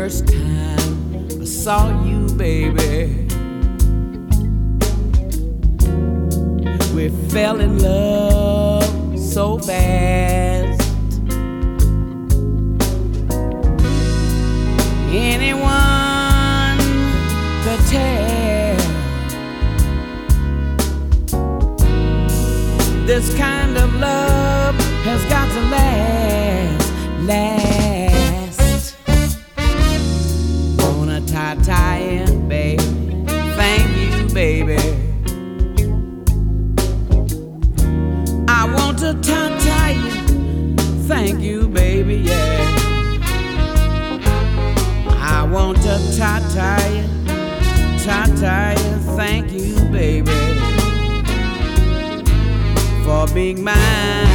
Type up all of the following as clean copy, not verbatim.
first time I saw you, baby, we fell in love so fast. Anyone could tell this kind of love has got to last. Wanna tie you, baby. Thank you, baby. I want to tie you. Thank you, baby, yeah. I want to tie you. Thank you, baby, for being mine,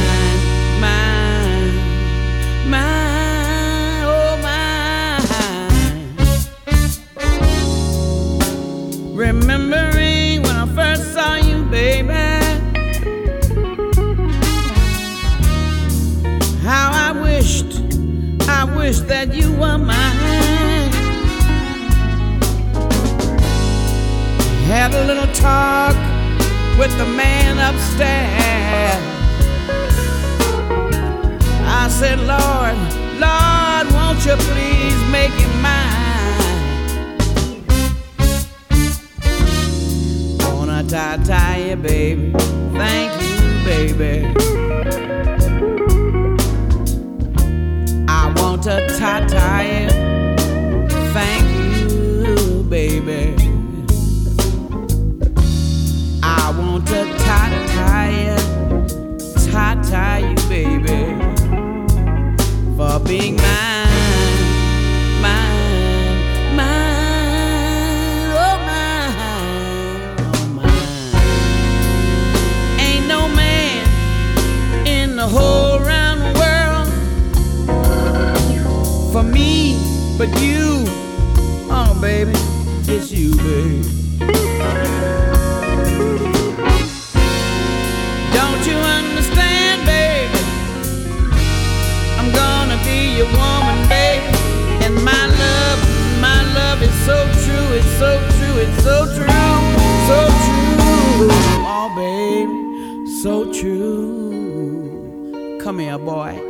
oh mine. Remembering when I first saw you, baby, how I wished that you were mine. Had a little talk with the man upstairs. I said, Lord, won't you please make it mine? Wanna tie you, baby. Thank you, baby. I want to tie you. Thank you, baby. I want to tie you, baby, for being mine, oh mine. Ain't no man in the whole round world for me but you. Oh, baby, it's you, baby. Don't you understand, baby? I'm gonna be your woman, baby. And my love is so true, it's so true, it's so true, so true. Oh, baby, so true. Come here, boy.